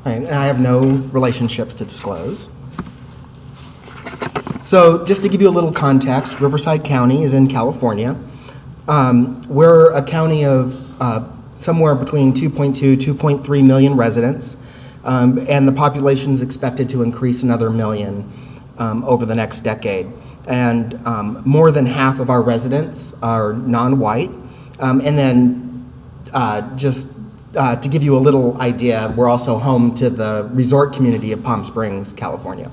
And I have no relationships to disclose. So just to give you a little context, Riverside County is in California. We're a county of somewhere between 2.2, 2.3 million residents, and the population is expected to increase another million over the next decade. And more than half of our residents are non-white. And then just to give you a little idea, we're also home to the resort community of Palm Springs, California.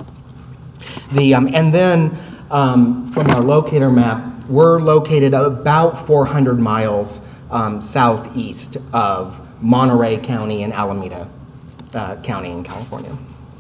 And then from our locator map, we're located about 400 miles southeast of Monterey County and Alameda County in California.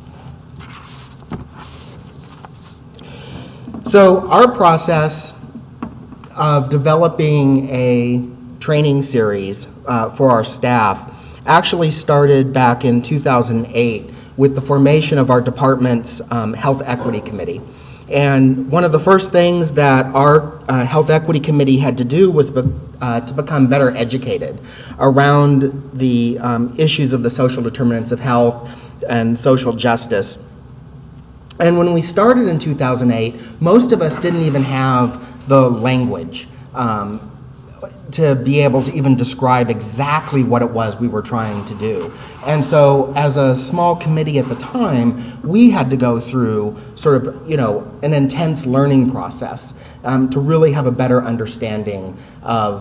So our process of developing a training series for our staff actually started back in 2008 with the formation of our department's Health Equity Committee. And one of the first things that our Health Equity Committee had to do was to become better educated around the issues of the social determinants of health and social justice. And when we started in 2008, most of us didn't even have the language to be able to even describe exactly what it was we were trying to do. And so as a small committee at the time, we had to go through sort of, an intense learning process to really have a better understanding of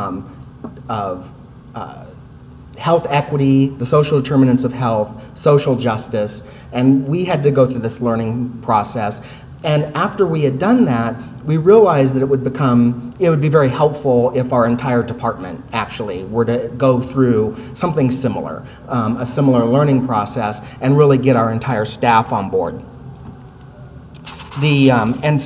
health equity, the social determinants of health, social justice, and we had to go through this learning process. And after we had done that, we realized that it would be very helpful if our entire department actually were to go through something similar, a similar learning process, and really get our entire staff on board. And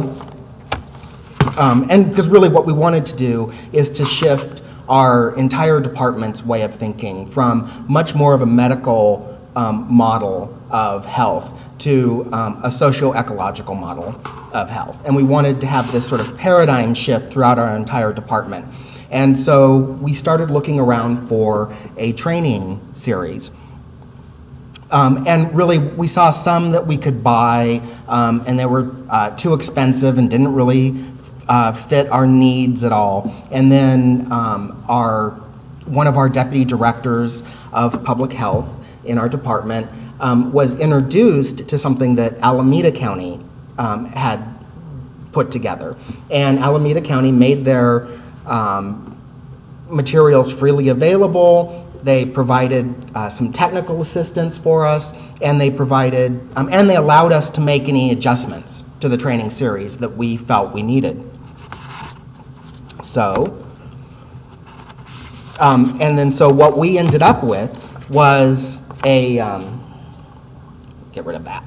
because really what we wanted to do is to shift our entire department's way of thinking from much more of a medical model of health to a socio-ecological model of health. And we wanted to have this sort of paradigm shift throughout our entire department. And so we started looking around for a training series. And really, we saw some that we could buy, and they were too expensive and didn't really fit our needs at all. And then one of our deputy directors of public health in our department was introduced to something that Alameda County had put together. And Alameda County made their materials freely available. They provided some technical assistance for us, and they provided, and they allowed us to make any adjustments to the training series that we felt we needed. So, so what we ended up with was get rid of that.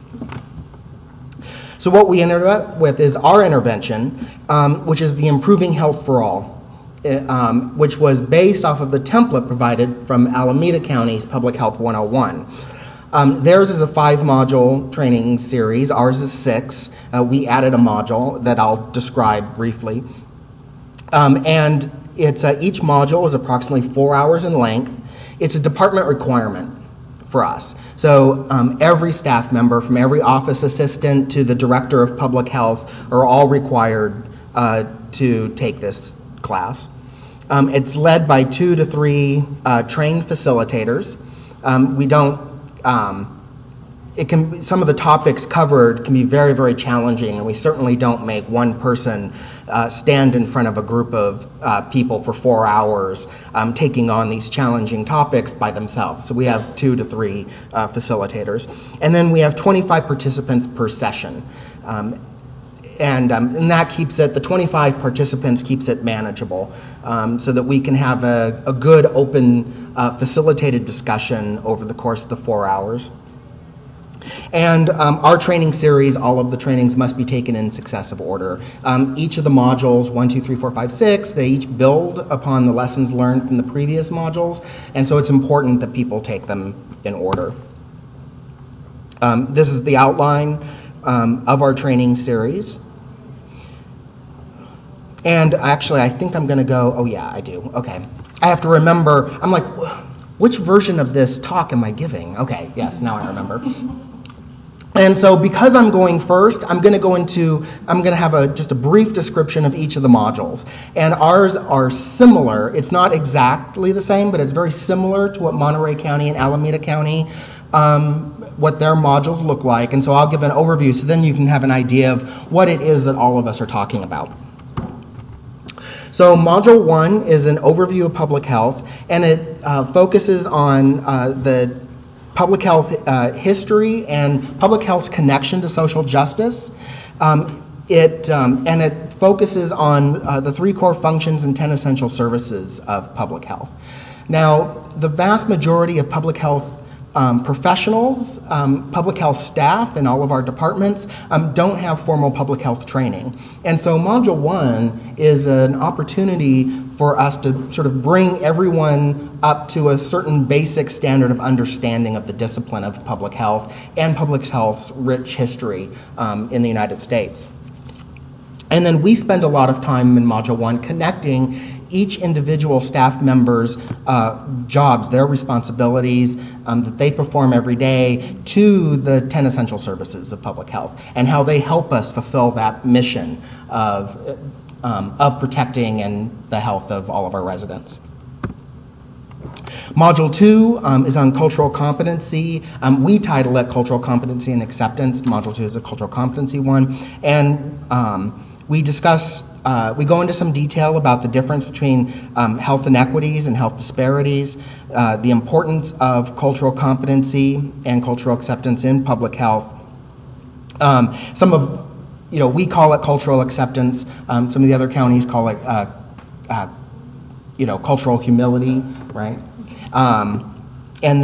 So what we ended up with is our intervention, which is the Improving Health for All, which was based off of the template provided from Alameda County's Public Health 101. Theirs is a 5-module training series. Ours is 6. We added a module that I'll describe briefly. And it's each module is approximately 4 hours in length. It's a department requirement for us. So every staff member, from every office assistant to the director of public health, are all required to take this class. It's led by 2 to 3 trained facilitators. Some of the topics covered can be very, very challenging, and we certainly don't make one person stand in front of a group of people for 4 hours taking on these challenging topics by themselves. So we have 2 to 3 facilitators. And then we have 25 participants per session. And that keeps it, the 25 participants keeps it manageable so that we can have a good, open, facilitated discussion over the course of the 4 hours. And our training series, all of the trainings must be taken in successive order. Each of the modules, 1, 2, 3, 4, 5, 6, they each build upon the lessons learned from the previous modules, and so it's important that people take them in order. This is the outline of our training series. And actually, I think I'm going to go, oh yeah, I do, okay. I have to remember, I'm like, which version of this talk am I giving? Okay, yes, now I remember. And so because I'm going first, I'm going to have just a brief description of each of the modules. And ours are similar. It's not exactly the same, but it's very similar to what Monterey County and Alameda County, what their modules look like. And so I'll give an overview so then you can have an idea of what it is that all of us are talking about. So Module 1 is an overview of public health, and it focuses on the public health history and public health's connection to social justice. And it focuses on the 3 core functions and 10 essential services of public health. Now, the vast majority of public health professionals, public health staff in all of our departments don't have formal public health training. And so Module 1 is an opportunity for us to sort of bring everyone up to a certain basic standard of understanding of the discipline of public health and public health's rich history in the United States. And then we spend a lot of time in Module 1 connecting each individual staff member's jobs, their responsibilities that they perform every day to the 10 essential services of public health and how they help us fulfill that mission of protecting and the health of all of our residents. Module 2 is on cultural competency. We title it Cultural Competency and Acceptance. Module 2 is a cultural competency one. And we go into some detail about the difference between health inequities and health disparities, the importance of cultural competency and cultural acceptance in public health. We call it cultural acceptance. Some of the other counties call it, cultural humility, right? And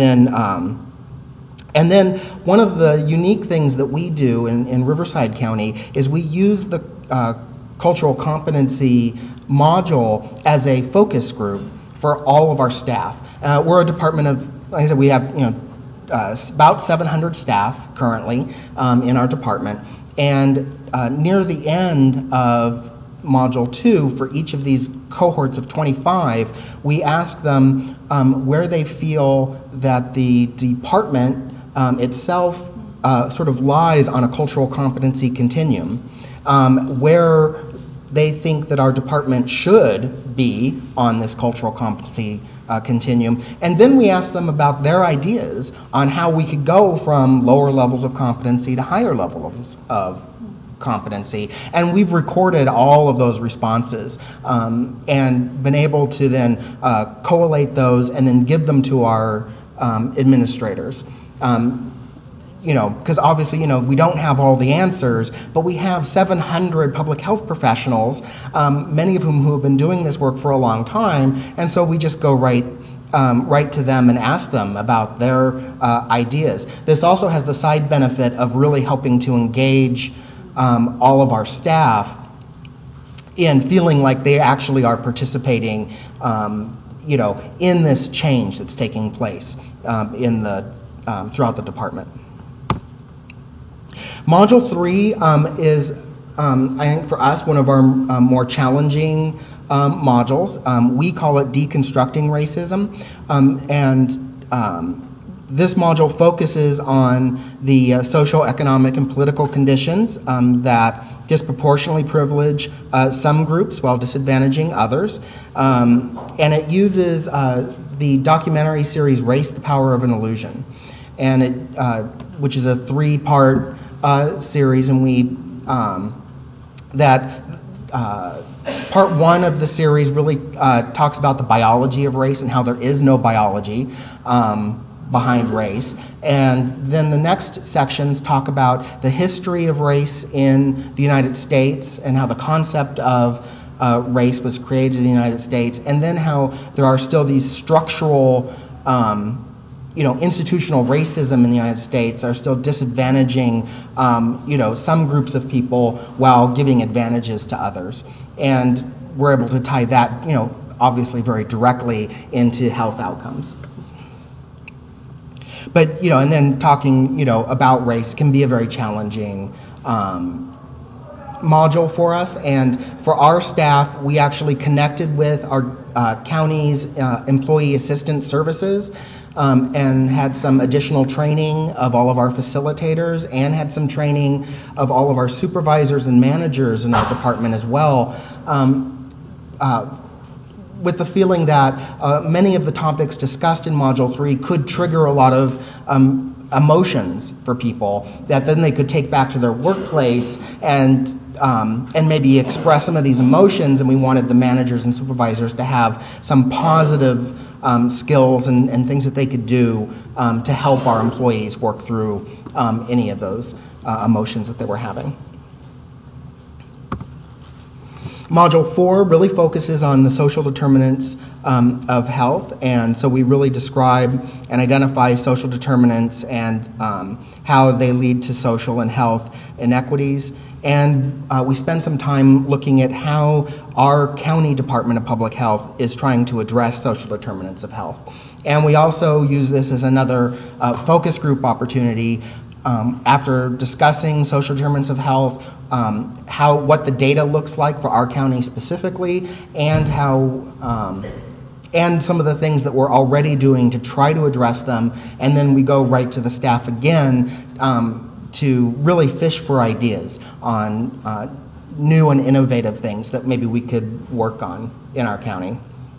then one of the unique things that we do in Riverside County is we use the cultural competency module as a focus group for all of our staff. We're a department of, like I said, we have about 700 staff currently in our department, and near the end of Module 2, for each of these cohorts of 25, we ask them where they feel that the department itself sort of lies on a cultural competency continuum, where they think that our department should be on this cultural competency continuum. And then we ask them about their ideas on how we could go from lower levels of competency to higher levels of competency. And we've recorded all of those responses and been able to then collate those and then give them to our administrators. Because obviously, we don't have all the answers, but we have 700 public health professionals, many of whom who have been doing this work for a long time, and so we just go right to them and ask them about their ideas. This also has the side benefit of really helping to engage all of our staff in feeling like they actually are participating, in this change that's taking place throughout the department. Module 3 is, I think for us, one of our more challenging modules. We call it Deconstructing Racism, and this module focuses on the social, economic, and political conditions that disproportionately privilege some groups while disadvantaging others. And it uses the documentary series Race, the Power of an Illusion, and which is a 3-part series, and part 1 of the series really talks about the biology of race and how there is no biology behind race. And then the next sections talk about the history of race in the United States and how the concept of race was created in the United States, and then how there are still these structural institutional racism in the United States are still disadvantaging, some groups of people while giving advantages to others. And we're able to tie that, obviously very directly into health outcomes. But, and then talking, about race can be a very challenging module for us. And for our staff, we actually connected with our county's employee assistance services, and had some additional training of all of our facilitators, and had some training of all of our supervisors and managers in our department as well, with the feeling that many of the topics discussed in Module 3 could trigger a lot of emotions for people that then they could take back to their workplace and maybe express some of these emotions, and we wanted the managers and supervisors to have some positive skills and things that they could do to help our employees work through any of those emotions that they were having. Module 4 really focuses on the social determinants of health, and so we really describe and identify social determinants and how they lead to social and health inequities. And we spend some time looking at how our county Department of Public Health is trying to address social determinants of health. And we also use this as another focus group opportunity after discussing social determinants of health, what the data looks like for our county specifically, and how and some of the things that we're already doing to try to address them, and then we go right to the staff again to really fish for ideas on new and innovative things that maybe we could work on in our county.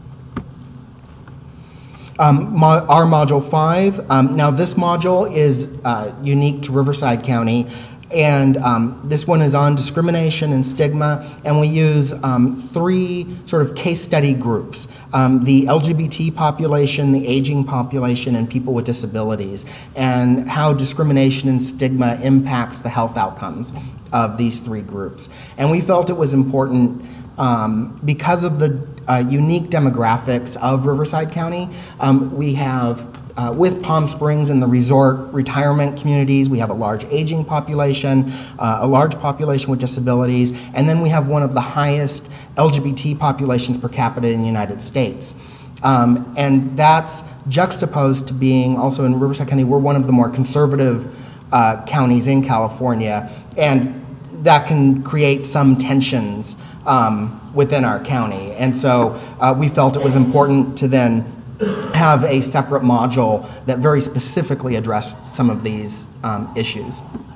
Our Module 5, now this module is unique to Riverside County, and this one is on discrimination and stigma, and we use 3 sort of case study groups: the LGBT population, the aging population, and people with disabilities, and how discrimination and stigma impacts the health outcomes of these 3 groups. And we felt it was important because of the unique demographics of Riverside County. We have with Palm Springs and the resort retirement communities, we have a large aging population, a large population with disabilities, and then we have one of the highest LGBT populations per capita in the United States. And that's juxtaposed to being also in Riverside County, we're one of the more conservative counties in California, and that can create some tensions within our county. And so we felt it was important to then have a separate module that very specifically addressed some of these issues.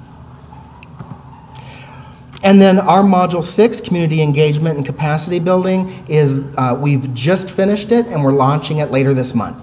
And then our Module 6, Community Engagement and Capacity Building, is we've just finished it and we're launching it later this month.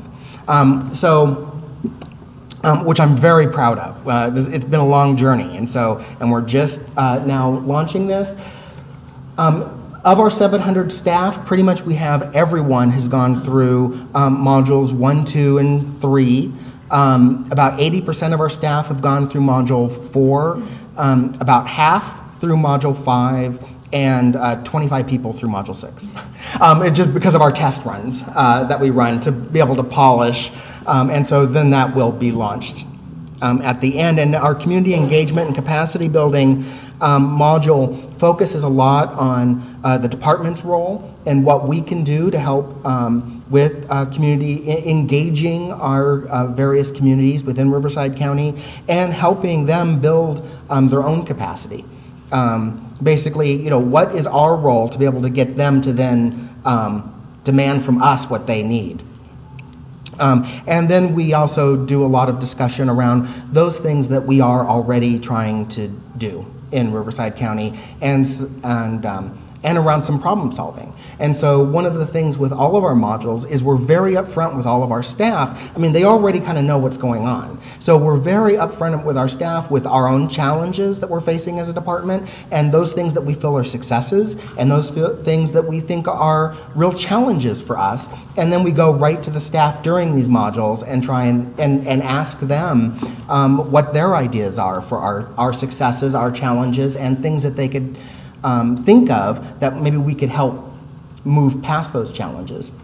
Which I'm very proud of. It's been a long journey, and we're just now launching this. Of our 700 staff, pretty much we have everyone has gone through modules 1, 2, and 3. About 80% of our staff have gone through module 4, about half through module 5, and 25 people through module 6. It's just because of our test runs that we run to be able to polish, and so then that will be launched at the end. And our community engagement and capacity building module focuses a lot on the department's role and what we can do to help with community engaging our various communities within Riverside County and helping them build their own capacity. Basically, what is our role to be able to get them to then demand from us what they need. And then we also do a lot of discussion around those things that we are already trying to do in Riverside County and around some problem solving. And so one of the things with all of our modules is we're very upfront with all of our staff. I mean, they already kind of know what's going on. So we're very upfront with our staff with our own challenges that we're facing as a department, and those things that we feel are successes, and those things that we think are real challenges for us. And then we go right to the staff during these modules and try and ask them what their ideas are for our successes, our challenges, and things that they could think of that maybe we could help move past those challenges.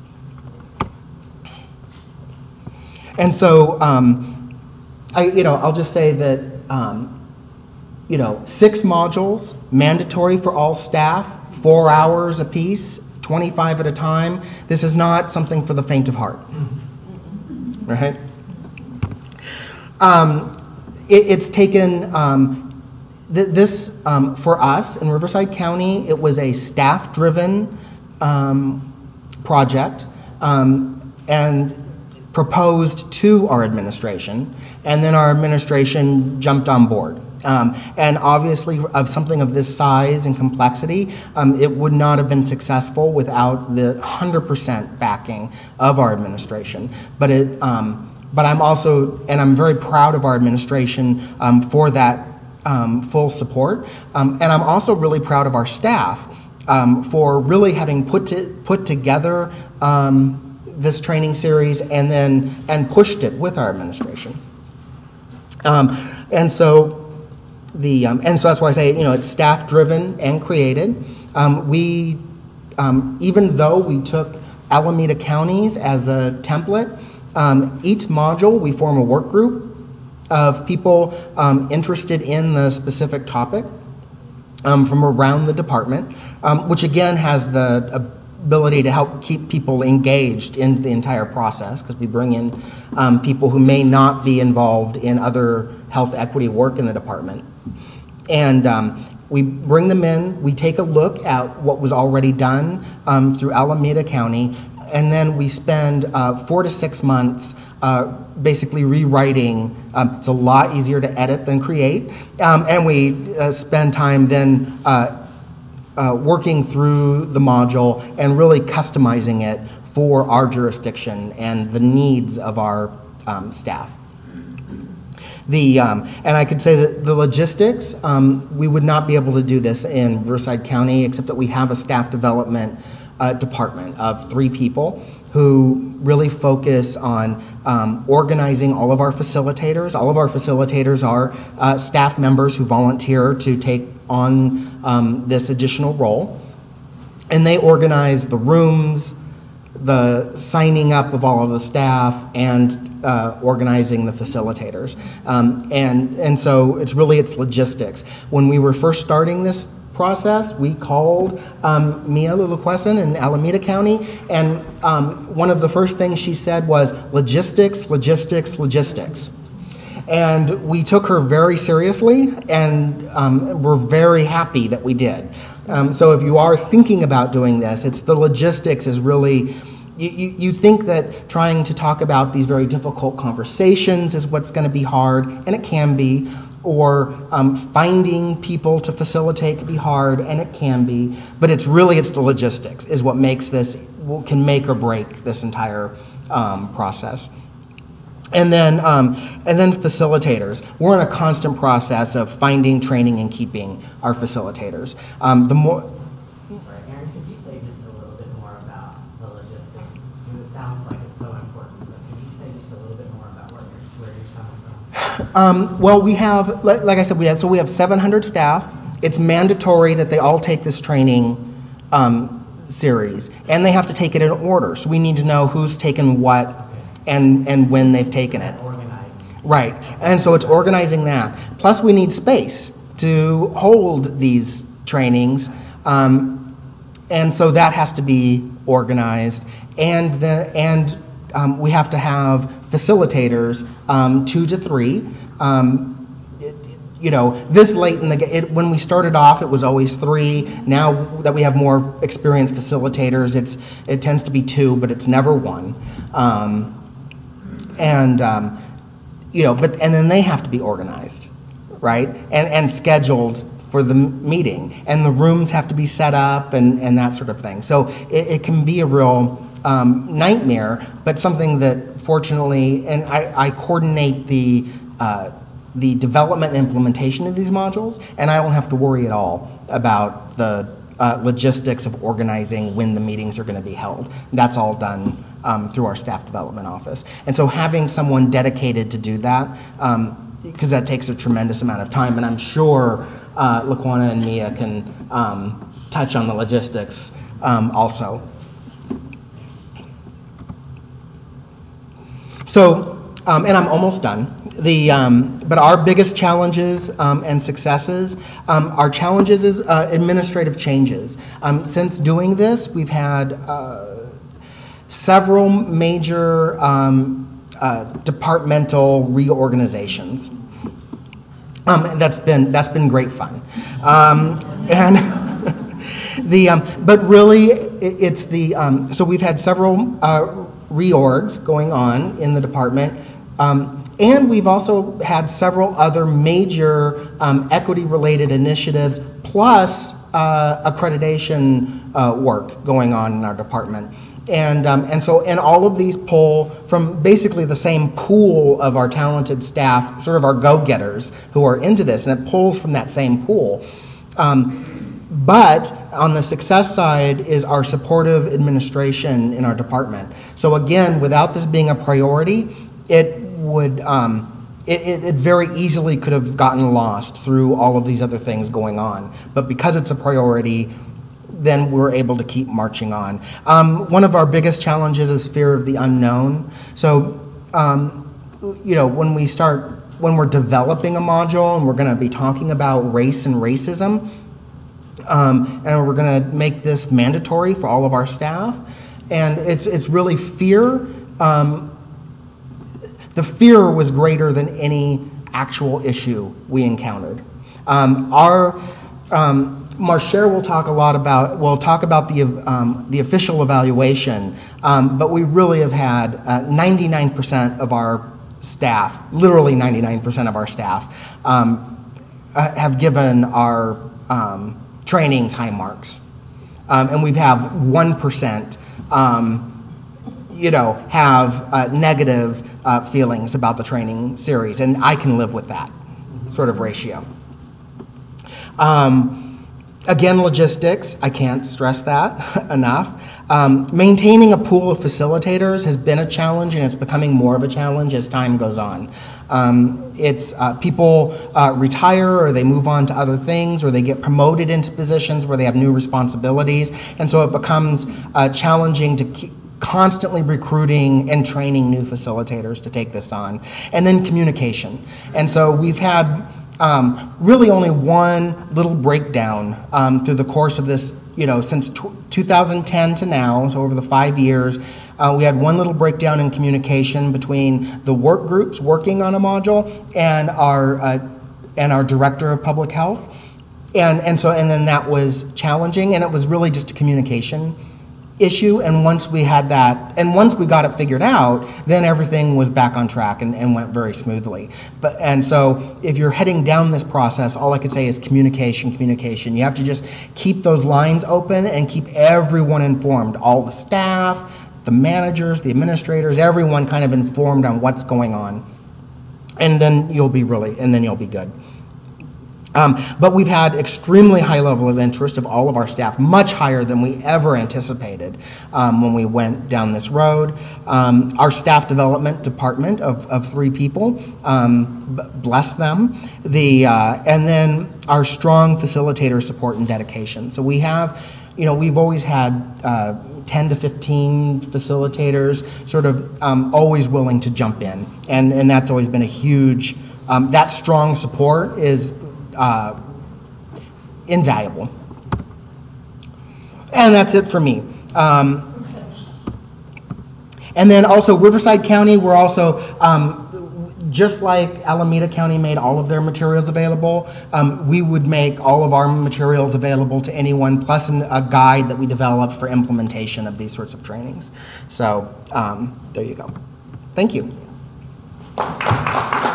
And so, I'll just say that, 6 modules, mandatory for all staff, 4 hours apiece, 25 at a time. This is not something for the faint of heart, right? It's taken. This, for us in Riverside County, it was a staff-driven project and proposed to our administration, and then our administration jumped on board. And obviously, of something of this size and complexity, it would not have been successful without the 100% backing of our administration. But I'm also, and I'm very proud of our administration for that full support. And I'm also really proud of our staff for really having put together this training series and pushed it with our administration. And so that's why I say, it's staff driven and created. We even though we took Alameda counties as a template, each module we form a work group of people interested in the specific topic from around the department, which again has the ability to help keep people engaged in the entire process, because we bring in people who may not be involved in other health equity work in the department. And we bring them in, we take a look at what was already done through Alameda County, and then we spend 4 to 6 months basically rewriting. It's a lot easier to edit than create, and we spend time then working through the module and really customizing it for our jurisdiction and the needs of our staff. And I could say that the logistics, we would not be able to do this in Riverside County, except that we have a staff development department of 3 people who really focus on organizing all of our facilitators. All of our facilitators are staff members who volunteer to take on this additional role. And they organize the rooms, the signing up of all of the staff, and organizing the facilitators. And so it's logistics. When we were first starting this process, we called Mia Luluquesson in Alameda County, and one of the first things she said was logistics, logistics, logistics. And we took her very seriously, and we're very happy that we did. So if you are thinking about doing this, it's the logistics is really, you think that trying to talk about these very difficult conversations is what's going to be hard, and it can be, or finding people to facilitate can be hard, and it can be, but it's the logistics is what makes this, can make or break this entire process. And then facilitators. We're in a constant process of finding, training, and keeping our facilitators. The more. Sorry, Aaron, could you say just a little bit more about the logistics? Because it sounds like it's so important, but could you say just a little bit more about where you're coming from? Well, we have, like I said, we have 700 staff. It's mandatory that they all take this training series, and they have to take it in order. So we need to know who's taken what. And when they've taken it. Right. And so it's organizing that. Plus we need space to hold these trainings. And so that has to be organized. And we have to have facilitators, 2 to 3. This late in when we started off, it was always 3. Now that we have more experienced facilitators, it tends to be 2, but it's never 1. And then they have to be organized, right? And scheduled for the meeting. And the rooms have to be set up and that sort of thing. So it can be a real nightmare, but something that fortunately, and I coordinate the development and implementation of these modules, and I don't have to worry at all about the logistics of organizing when the meetings are going to be held. That's all done through our staff development office. And so having someone dedicated to do that, because that takes a tremendous amount of time, and I'm sure Laquana and Mia can touch on the logistics also. So, and I'm almost done. But our biggest challenges and successes, our challenges is administrative changes. Since doing this, we've had several major departmental reorganizations. That's been great fun. But really, it's the, so we've had several reorgs going on in the department, and we've also had several other major equity-related initiatives, plus accreditation work going on in our department. And all of these pull from basically the same pool of our talented staff, sort of our go-getters who are into this, and it pulls from that same pool. But on the success side is our supportive administration in our department. So again, without this being a priority, it would it very easily could have gotten lost through all of these other things going on. But because it's a priority, then we're able to keep marching on. One of our biggest challenges is fear of the unknown. So, you know, when we're developing a module and we're going to be talking about race and racism, and we're going to make this mandatory for all of our staff, and it's really fear. The fear was greater than any actual issue we encountered. Marchere will talk about the official evaluation, but we really have had 99% of our staff, literally 99% of our staff, have given our trainings high marks, and we have 1%, have negative feelings about the training series, and I can live with that sort of ratio. Again, logistics, I can't stress that enough. Maintaining a pool of facilitators has been a challenge, and it's becoming more of a challenge as time goes on. People retire, or they move on to other things, or they get promoted into positions where they have new responsibilities, and so it becomes challenging to keep constantly recruiting and training new facilitators to take this on. And then communication. And so we've had really only one little breakdown through the course of this, since 2010 to now, so over the 5 years, we had one little breakdown in communication between the work groups working on a module and our director of public health. And then that was challenging, and it was really just a communication issue. And once we had that, and once we got it figured out, then everything was back on track and went very smoothly. And so if you're heading down this process, all I could say is communication. You have to just keep those lines open and keep everyone informed, all the staff, the managers, the administrators, everyone kind of informed on what's going on. And then you'll be good. But we've had extremely high level of interest of all of our staff, much higher than we ever anticipated when we went down this road. Our staff development department of 3 people, bless them, and then our strong facilitator support and dedication. So we have, we've always had 10 to 15 facilitators sort of always willing to jump in, and that's always been a huge, that strong support is invaluable. And that's it for me. And then also Riverside County, we're also, just like Alameda County made all of their materials available, we would make all of our materials available to anyone, plus a guide that we developed for implementation of these sorts of trainings. So there you go. Thank you.